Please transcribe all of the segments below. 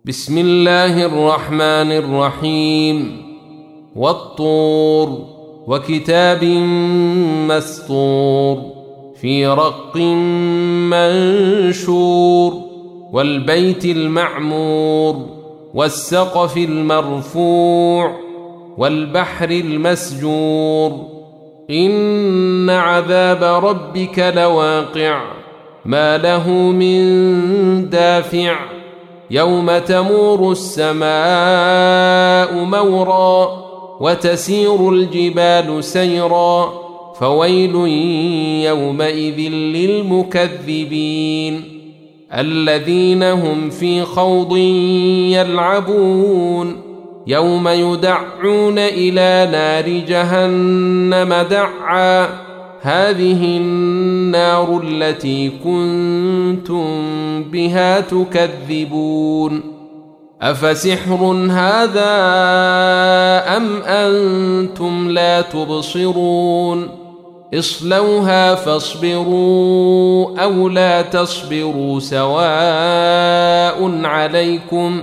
بسم الله الرحمن الرحيم. والطور وكتاب مسطور في رق منشور والبيت المعمور والسقف المرفوع والبحر المسجور إن عذاب ربك لواقع ما له من دافع يوم تمور السماء مورا وتسير الجبال سيرا فويل يومئذ للمكذبين الذين هم في خوض يلعبون يوم يدعون إلى نار جهنم دعا هذه النار التي كنتم بها تكذبون أفسحر هذا أم أنتم لا تبصرون اصلوها فاصبروا أو لا تصبروا سواء عليكم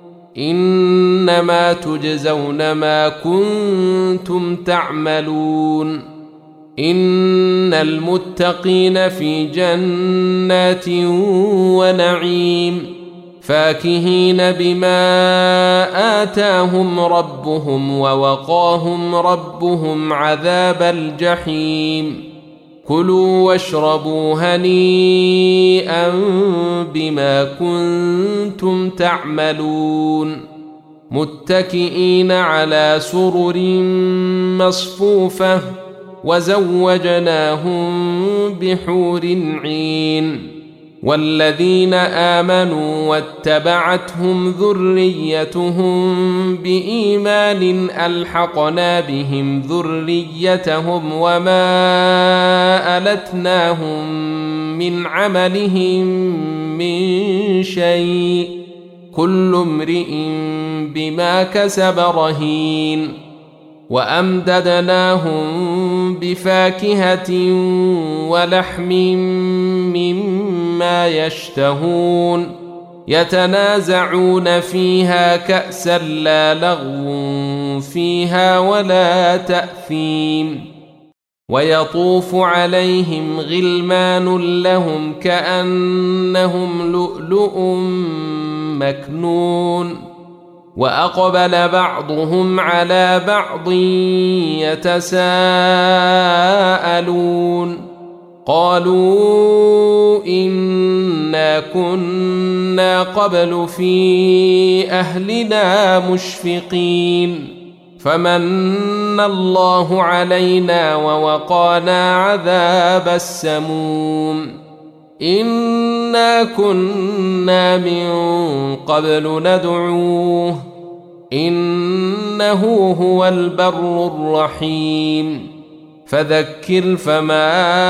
إنما تجزون ما كنتم تعملون إن المتقين في جنات ونعيم فاكهين بما آتاهم ربهم ووقاهم ربهم عذاب الجحيم كلوا واشربوا هنيئا بما كنتم تعملون متكئين على سرر مصفوفة وزوجناهم بحور عين والذين آمنوا واتبعتهم ذريتهم بإيمان ألحقنا بهم ذريتهم وما ألتناهم من عملهم من شيء كل امرئ بما كسب رهين وأمددناهم بفاكهة ولحم مما يشتهون يتنازعون فيها كأسا لا لغو فيها ولا تأثيم ويطوف عليهم غلمان لهم كأنهم لؤلؤ مكنون وأقبل بعضهم على بعض يتساءلون قالوا إنا كنا قبل في أهلنا مشفقين فمن الله علينا ووقانا عذاب السموم إنا كنا من قبل ندعوه إنه هو البر الرحيم فذكر فما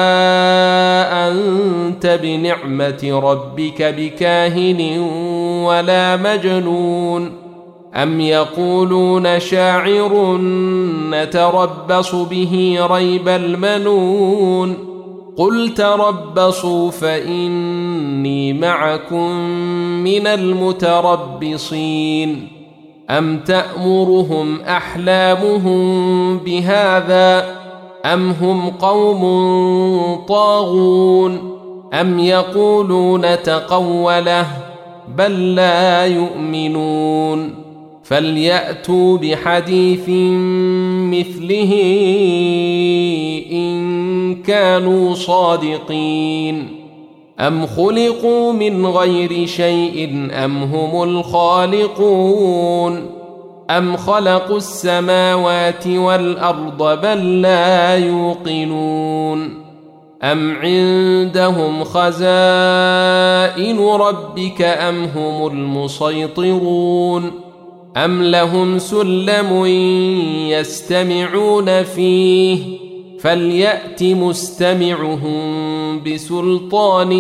أنت بنعمة ربك بكاهن ولا مجنون أم يقولون شاعر نتربص به ريب المنون قل تربصوا فإني معكم من المتربصين أم تأمرهم أحلامهم بهذا أم هم قوم طاغون أم يقولون تقوله بل لا يؤمنون فليأتوا بحديث مثله إن كانوا صادقين أم خلقوا من غير شيء أم هم الخالقون أم خلقوا السماوات والأرض بل لا يوقنون أم عندهم خزائن ربك أم هم المسيطرون أم لهم سلم يستمعون فيه فليأت مستمعهم بسلطان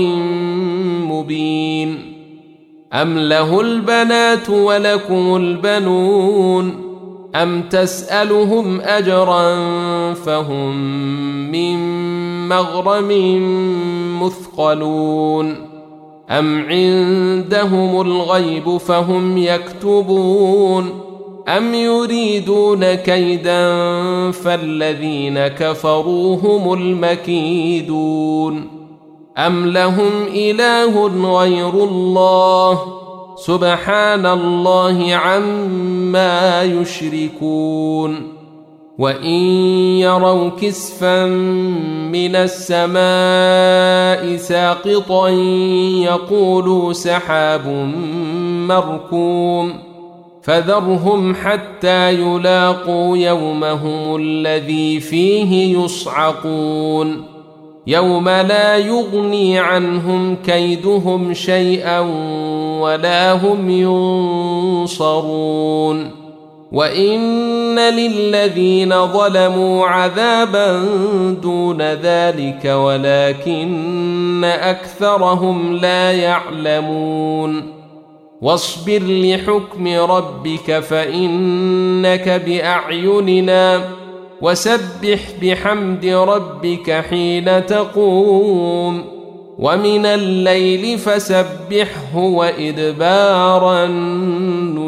مبين أم له البنات ولكم البنون أم تسألهم أجرا فهم من مغرم مثقلون أم عندهم الغيب فهم يكتبون أم يريدون كيدا فالذين كفروا هم المكيدون أم لهم إله غير الله سبحان الله عما يشركون وإن يروا كسفا من السماء ساقطا يقولوا سحاب مركوم فذرهم حتى يلاقوا يومهم الذي فيه يصعقون يوم لا يغني عنهم كيدهم شيئا ولا هم ينصرون وإن للذين ظلموا عذابا دون ذلك ولكن أكثرهم لا يعلمون واصبر لحكم ربك فإنك بأعيننا وسبح بحمد ربك حين تقوم ومن الليل فسبحه وإدبار النجوم